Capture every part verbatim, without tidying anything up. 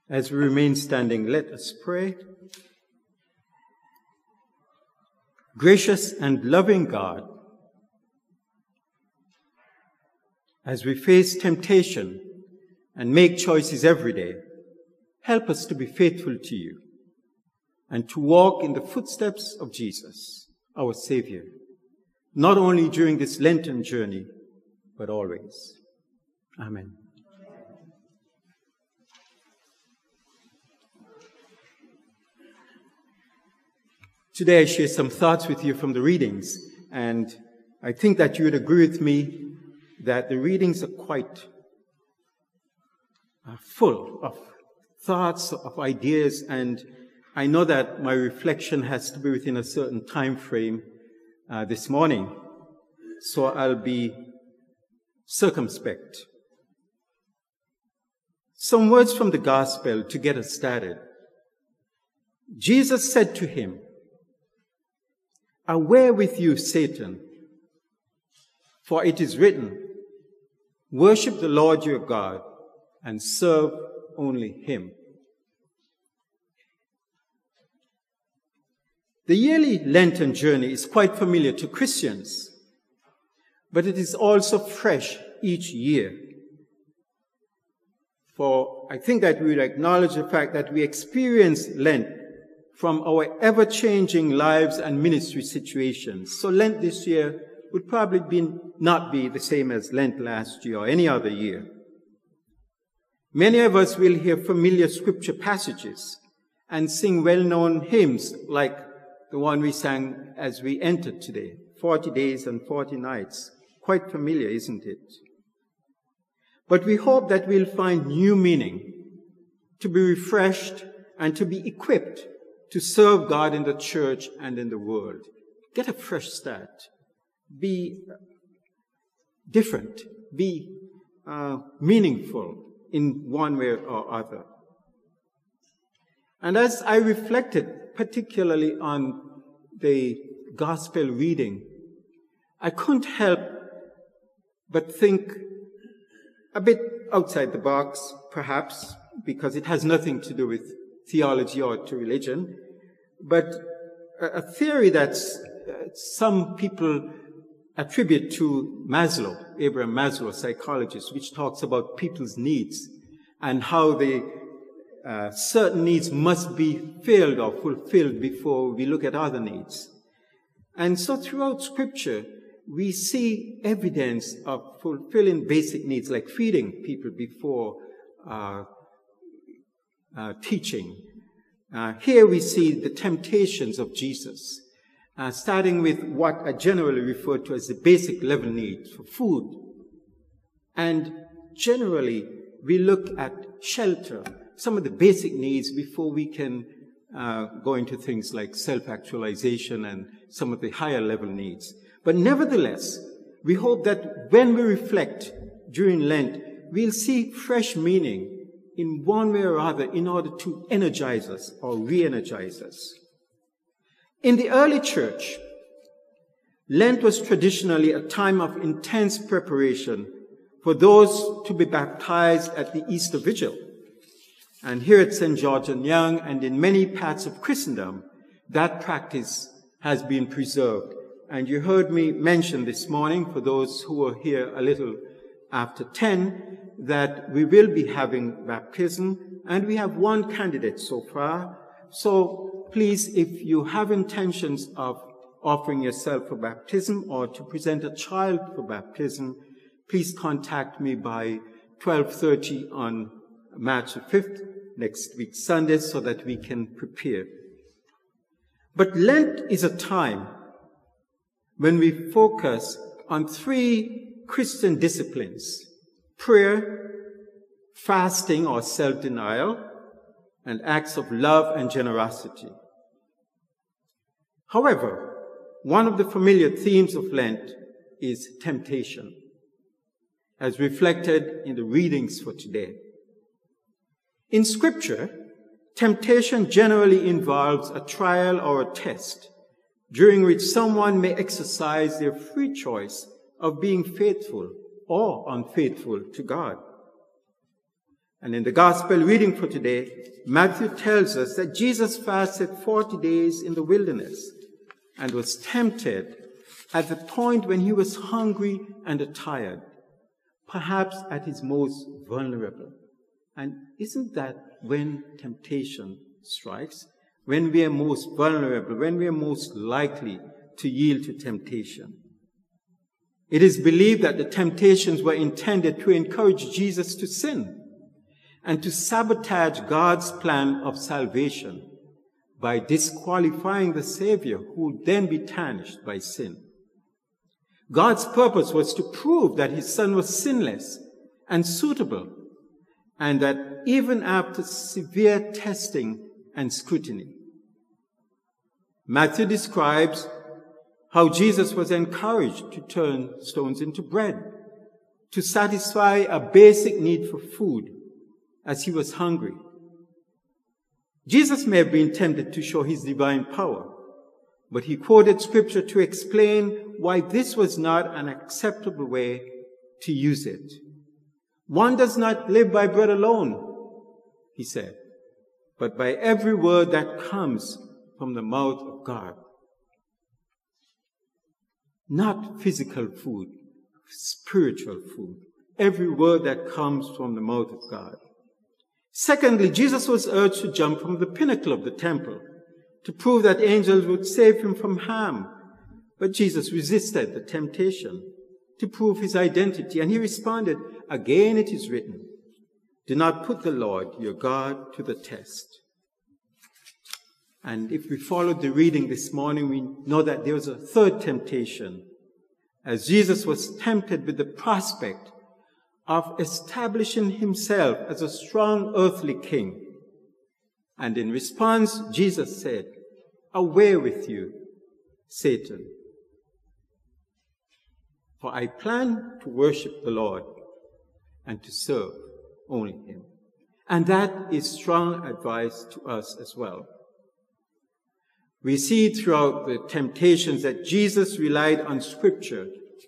As we remain standing, let us pray. Gracious and loving God, as we face temptation and make choices every day, help us to be faithful to you and to walk in the footsteps of Jesus, our Savior, not only during this Lenten journey, but always. Amen. Today I share some thoughts with you from the readings, and I think that you would agree with me that the readings are quite uh, full of thoughts, of ideas, and I know that my reflection has to be within a certain time frame uh, this morning, so I'll be circumspect. Some words from the gospel to get us started. Jesus said to him, "Away with you, Satan, for it is written, worship the Lord your God and serve only him." The yearly Lenten journey is quite familiar to Christians, but it is also fresh each year. For I think that we will acknowledge the fact that we experience Lent from our ever-changing lives and ministry situations. So Lent this year would probably be, not be the same as Lent last year or any other year. Many of us will hear familiar scripture passages and sing well-known hymns like the one we sang as we entered today, forty days and forty nights. Quite familiar, isn't it? But we hope that we'll find new meaning, to be refreshed and to be equipped to serve God in the church and in the world. Get a fresh start. Be different. Be uh, meaningful in one way or other. And as I reflected particularly on the gospel reading, I couldn't help but think a bit outside the box, perhaps, because it has nothing to do with theology or to religion, but a theory that uh, some people attribute to Maslow, Abraham Maslow, a psychologist, which talks about people's needs and how they, uh, certain needs must be filled or fulfilled before we look at other needs. And so throughout Scripture, we see evidence of fulfilling basic needs, like feeding people before uh, uh, teaching. Uh, here we see the temptations of Jesus, uh, starting with what are generally referred to as the basic level needs for food. And generally, we look at shelter, some of the basic needs before we can uh, go into things like self-actualization and some of the higher level needs. But nevertheless, we hope that when we reflect during Lent, we'll see fresh meaning in one way or other in order to energize us or re-energize us. In the early church, Lent was traditionally a time of intense preparation for those to be baptized at the Easter Vigil. And here at Saint George and Young and in many parts of Christendom, that practice has been preserved. And you heard me mention this morning, for those who were here a little after ten, that we will be having baptism, and we have one candidate so far. So please, if you have intentions of offering yourself for baptism or to present a child for baptism, please contact me by twelve thirty on March the fifth, next week Sunday, so that we can prepare. But Lent is a time when we focus on three Christian disciplines: prayer, fasting or self-denial, and acts of love and generosity. However, one of the familiar themes of Lent is temptation, as reflected in the readings for today. In Scripture, temptation generally involves a trial or a test, during which someone may exercise their free choice of being faithful or unfaithful to God. And in the gospel reading for today, Matthew tells us that Jesus fasted forty days in the wilderness and was tempted at the point when he was hungry and tired, perhaps at his most vulnerable. And isn't that when temptation strikes? When we are most vulnerable, when we are most likely to yield to temptation. It is believed that the temptations were intended to encourage Jesus to sin and to sabotage God's plan of salvation by disqualifying the Savior, who would then be tarnished by sin. God's purpose was to prove that his Son was sinless and suitable, and that even after severe testing and scrutiny. Matthew describes how Jesus was encouraged to turn stones into bread, to satisfy a basic need for food as he was hungry. Jesus may have been tempted to show his divine power, but he quoted scripture to explain why this was not an acceptable way to use it. One does not live by bread alone, he said, but by every word that comes from the mouth of God. Not physical food, spiritual food. Every word that comes from the mouth of God. Secondly, Jesus was urged to jump from the pinnacle of the temple to prove that angels would save him from harm. But Jesus resisted the temptation to prove his identity, and he responded, "Again it is written, do not put the Lord your God to the test." And if we followed the reading this morning, we know that there was a third temptation, as Jesus was tempted with the prospect of establishing himself as a strong earthly king. And in response, Jesus said, "Away with you, Satan. For I plan to worship the Lord and to serve only him." And that is strong advice to us as well. We see throughout the temptations that Jesus relied on Scripture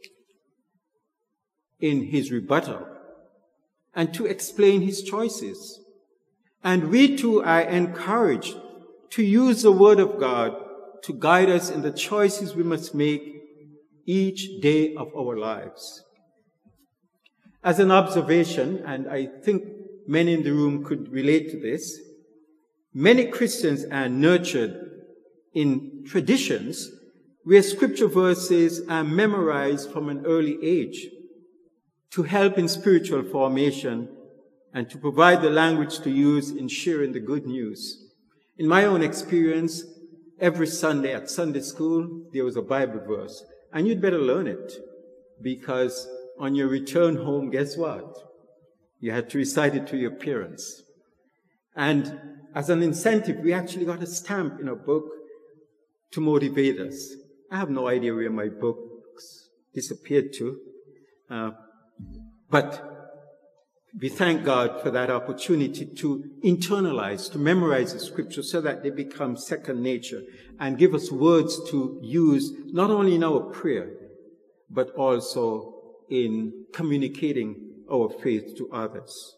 in his rebuttal and to explain his choices. And we too are encouraged to use the Word of God to guide us in the choices we must make each day of our lives. As an observation, and I think many in the room could relate to this, many Christians are nurtured in traditions where scripture verses are memorized from an early age to help in spiritual formation and to provide the language to use in sharing the good news. In my own experience, every Sunday at Sunday school, there was a Bible verse, and you'd better learn it, because on your return home, guess what? You had to recite it to your parents. And as an incentive, we actually got a stamp in a book to motivate us. I have no idea where my books disappeared to, uh, but we thank God for that opportunity to internalize, to memorize the scripture so that they become second nature and give us words to use not only in our prayer, but also in communicating our faith to others.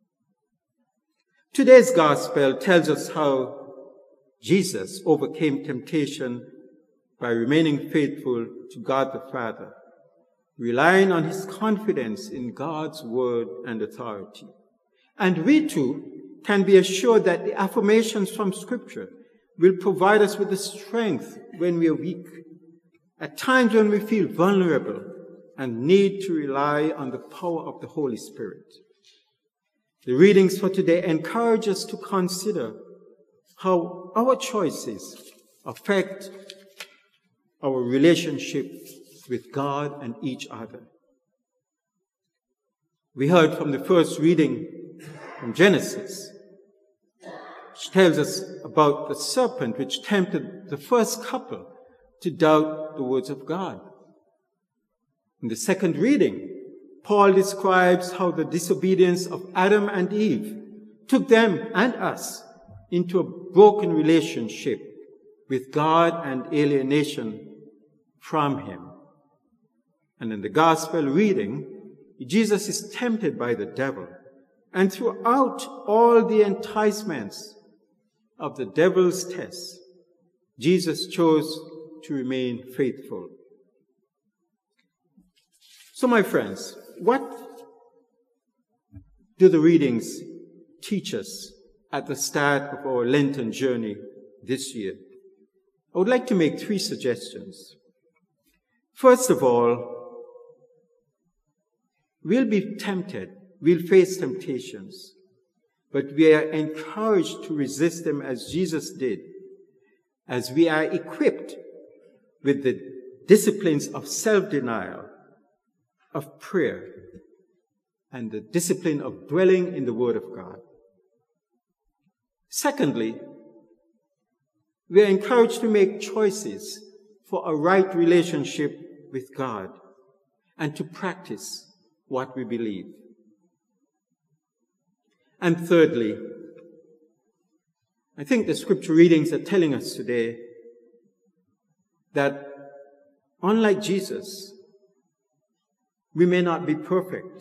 Today's gospel tells us how Jesus overcame temptation by remaining faithful to God the Father, relying on his confidence in God's word and authority. And we too can be assured that the affirmations from Scripture will provide us with the strength when we are weak, at times when we feel vulnerable and need to rely on the power of the Holy Spirit. The readings for today encourage us to consider how our choices affect our relationship with God and each other. We heard from the first reading from Genesis, which tells us about the serpent which tempted the first couple to doubt the words of God. In the second reading, Paul describes how the disobedience of Adam and Eve took them and us into a broken relationship with God and alienation from him. And in the gospel reading, Jesus is tempted by the devil And throughout all the enticements of the devil's tests, Jesus chose to remain faithful. So, my friends, what do the readings teach us at the start of our Lenten journey this year? I would like to make three suggestions. First of all, we'll be tempted, we'll face temptations, but we are encouraged to resist them as Jesus did, as we are equipped with the disciplines of self-denial, of prayer, and the discipline of dwelling in the Word of God. Secondly, we are encouraged to make choices for a right relationship with God and to practice what we believe. And thirdly, I think the scripture readings are telling us today that unlike Jesus, we may not be perfect.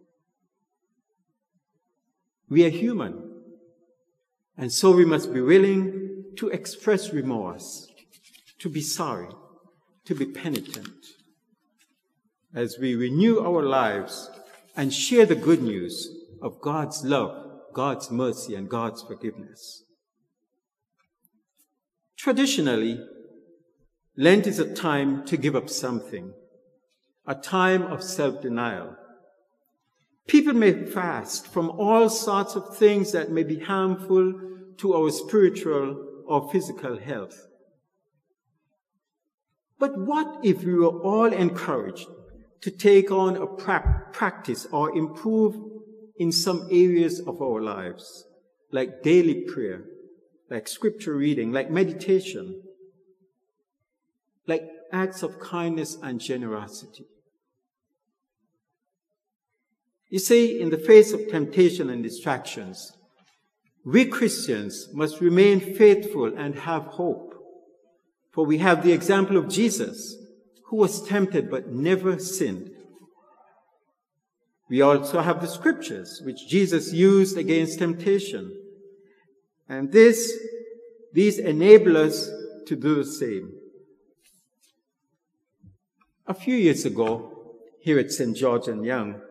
We are human, and so we must be willing to express remorse, to be sorry, to be penitent, as we renew our lives and share the good news of God's love, God's mercy, and God's forgiveness. Traditionally, Lent is a time to give up something, a time of self-denial. People may fast from all sorts of things that may be harmful to our spiritual or physical health. But what if we were all encouraged to take on a pra- practice or improve in some areas of our lives, like daily prayer, like scripture reading, like meditation, like acts of kindness and generosity? You see, in the face of temptation and distractions, we Christians must remain faithful and have hope. For we have the example of Jesus, who was tempted but never sinned. We also have the scriptures, which Jesus used against temptation. And this, these enable us to do the same. A few years ago, here at Saint George and Young,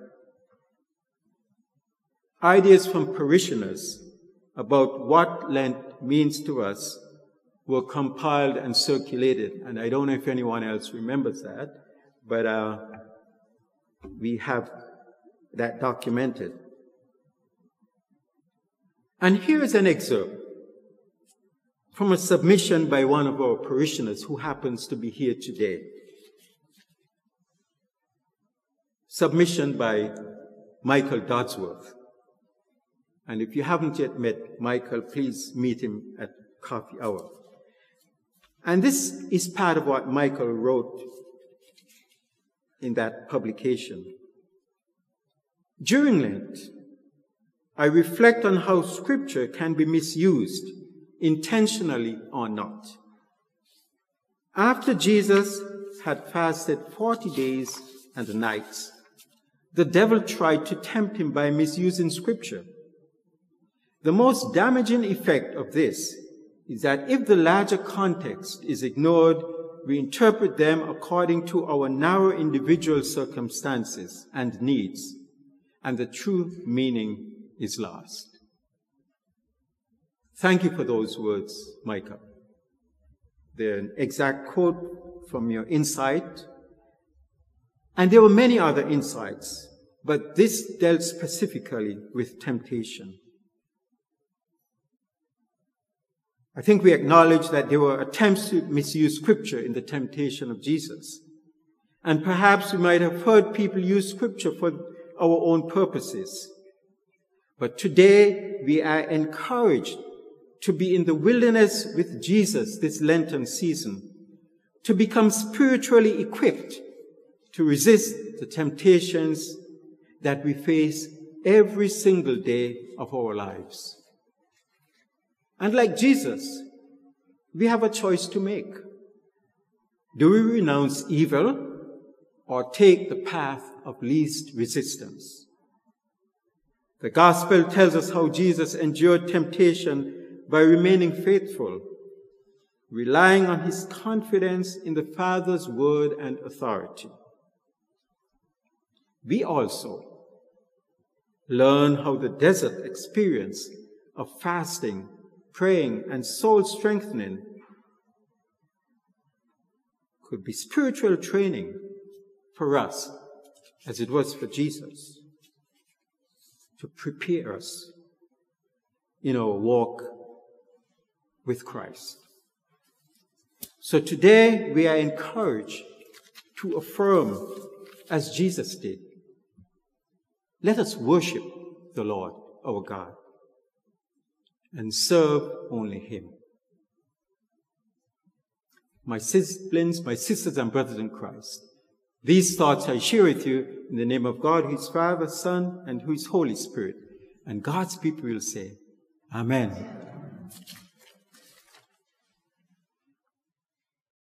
ideas from parishioners about what Lent means to us were compiled and circulated. And I don't know if anyone else remembers that, but uh, we have that documented. And here is an excerpt from a submission by one of our parishioners who happens to be here today. Submission by Michael Dodsworth. And if you haven't yet met Michael, please meet him at coffee hour. And this is part of what Michael wrote in that publication. During Lent, I reflect on how Scripture can be misused, intentionally or not. After Jesus had fasted forty days and nights, the devil tried to tempt him by misusing Scripture. The most damaging effect of this is that if the larger context is ignored, we interpret them according to our narrow individual circumstances and needs, and the true meaning is lost. Thank you for those words, Micah. They're an exact quote from your insight, and there were many other insights, but this dealt specifically with temptation. I think we acknowledge that there were attempts to misuse Scripture in the temptation of Jesus. And perhaps we might have heard people use Scripture for our own purposes. But today we are encouraged to be in the wilderness with Jesus this Lenten season, to become spiritually equipped to resist the temptations that we face every single day of our lives. And like Jesus, we have a choice to make. Do we renounce evil or take the path of least resistance? The gospel tells us how Jesus endured temptation by remaining faithful, relying on his confidence in the Father's word and authority. We also learn how the desert experience of fasting, praying, and soul strengthening could be spiritual training for us, as it was for Jesus, to prepare us in our walk with Christ. So today we are encouraged to affirm as Jesus did. Let us worship the Lord, our God, and serve only him. My siblings, my sisters and brothers in Christ, these thoughts I share with you in the name of God, who is Father, Son, and who is Holy Spirit. And God's people will say, Amen.